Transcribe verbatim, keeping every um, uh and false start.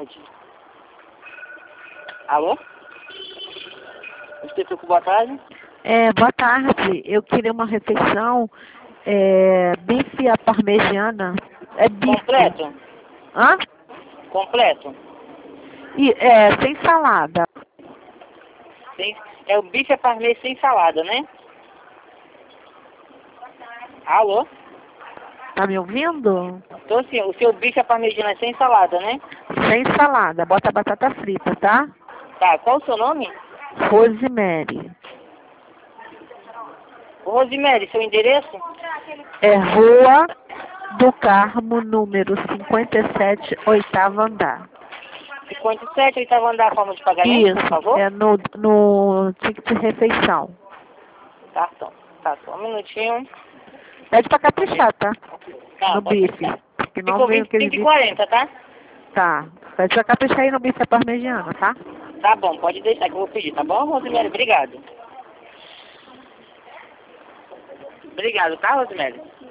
tarde. Alô? Você ficou boa tarde? É, boa tarde. Eu queria uma refeição, é, bife à parmegiana. É bife. Completo? Hã? Completo? E, é, sem salada. Sem, é o bife à parmê sem salada, né? Alô? Tá me ouvindo? Então, assim, o seu bife à parmegiana é sem salada, né? Sem salada. Bota batata frita, tá? Tá, qual o seu nome? Rosemary. Rosemary, seu endereço? É Rua do Carmo, número cinquenta e sete, oitavo andar. cinquenta e sete, oitavo andar, a forma de pagamento, Isso, por favor? é no, no ticket de refeição. Cartão. Tá, só um minutinho. Pede pra caprichar, tá? Tá, No pode bife. deixar. Porque não Ficou veio vinte e aquele cinco e bife. quarenta, tá? Tá. Pede pra caprichar aí no bife à parmegiana, tá? Tá bom, pode deixar que eu vou pedir, tá bom, Rosemary? Obrigado. Obrigado, tá, Rosemary?